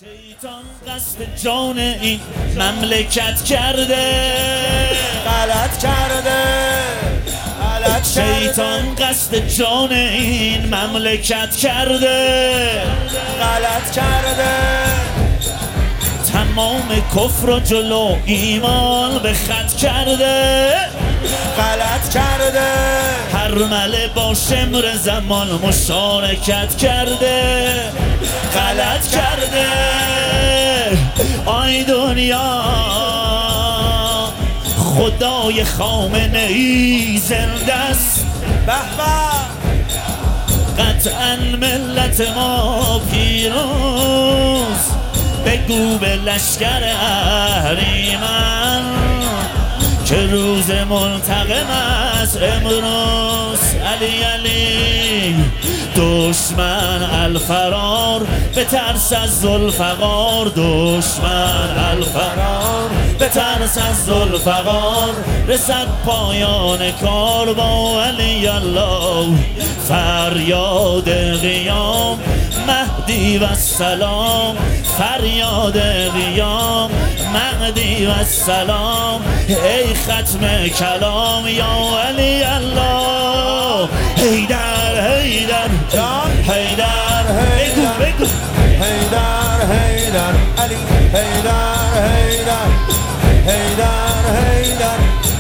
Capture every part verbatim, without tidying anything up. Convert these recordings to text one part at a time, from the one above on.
شیطان قصد جان این مملکت کرده، غلط کرده غلط شیطان قصد جان این مملکت کرده، غلط کرده تمام کفر و جلو ایمان به خط کرده، غلط کرده هر مله با شمر زمان مشارکت کرده، غلط کرده. آی دنیا خدای خامنه ای زنده است، به به قطعا ملت ما پیروز، بگو به لشکر اهریمن که روز منتقم است امروز. علی علی دشمن الفرار به ترس از ذوالفقار، دشمن الفرار به ترس از ذوالفقار، رسد پایان کار با علی الله. فریاد قیام مهدی و السلام، فریاد قیام مهدی و السلام، ای ختم کلام یا علی الله. حیدر حیدر حیدر بگو بگو حیدر حیدر علی حیدر حیدر حیدر حیدر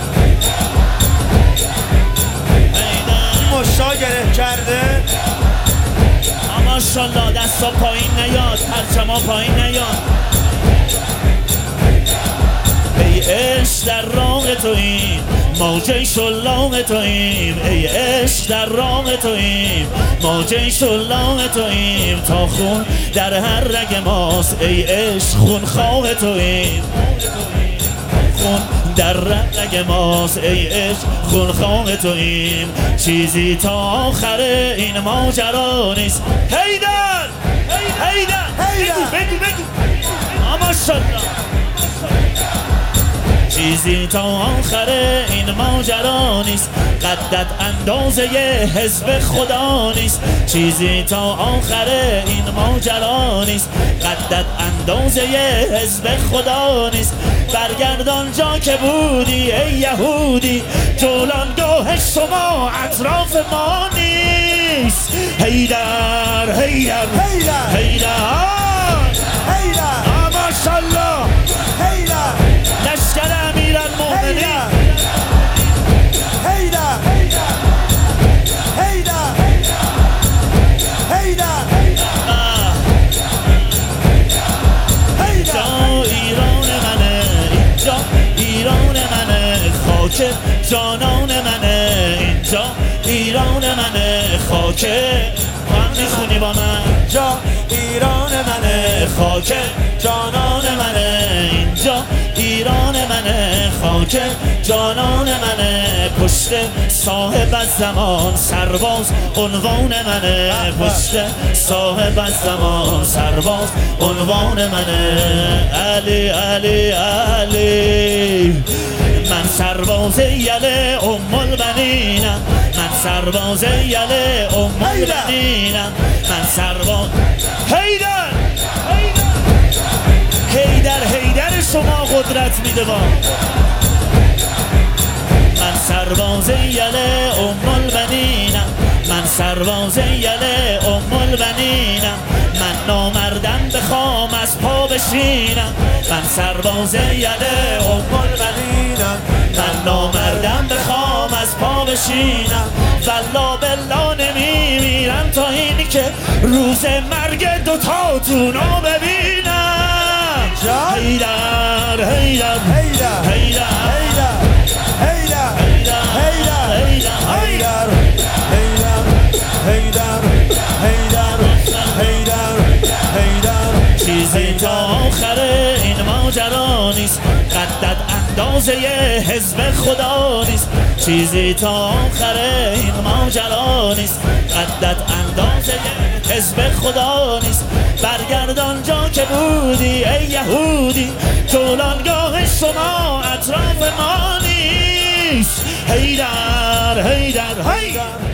مشا گره کرده. ماشالله دستا پایین نیاد، پرچما پایین نیاد. ای عشق در راه توییم، موجه شلاق توییم، ای عشق در راه توییم، موجه شلاق توییم، تا خون در هر رگ ماست، ای عشق خون خواه توییم، خون در رگ ماست، ای عشق خون خواه توییم، چیزی تا آخر این ماجرا نیست. حیدر حیدر بگو بگو بگو ماشالله. چیزی تا آخر این ماجرا نیست، قدت اندازه حزب خدا نیست، چیزی تا آخر این ماجرا نیست، قدت اندازه حزب خدا نیست. برگردان جا که بودی ای یهودی، جولانگاه شما اطراف ما نیست. حیدر حیدر حیدر حیدر حیدر ماشالله. حیدر لشکر امیرالمومنین حیدر حیدر حیدر اینجا ایران منه، اینجا ایران منه، خاک جانان منه، اینجا ایران منه، خاک من میخونی با من. جا ایران منه، خاک جانان منه، اینجا ایران منه، خاک جانان منه، پشت صاحب از زمان سرباز عنوان منه، پشت صاحب از زمان سرباز عنوان منه. علی علی علی من سرباز یله ام البنینم، من سرباز یله ام البنینم، من سرباز. حیدر حیدر حیدر شما قدرت میده با من سرباز یله ام البنینم، من سرباز یله ام البنینم، من نامردم بخوام از پا بشینم، من سرباز یله ام البنینم، من نامردم بخوام از پا بشینم، والله بالله نمیمیرم تا اینی که روز مرگ دوتاتونو ببینم. حیدر حیدر حیدر حیدر حیدر حیدر حیدر حیدر حیدر حیدر حیدر چیزی تا آخر این ماجرا نیست، قدت اندازه حزب خدا نیست، چیزی تا آخر این ماجرا نیست، قدت اندازه حزب خدا نیست. برگردان جا که بودی ای یهودی، جولانگاه شما اطراف ما نیست. حیدر حیدر حیدر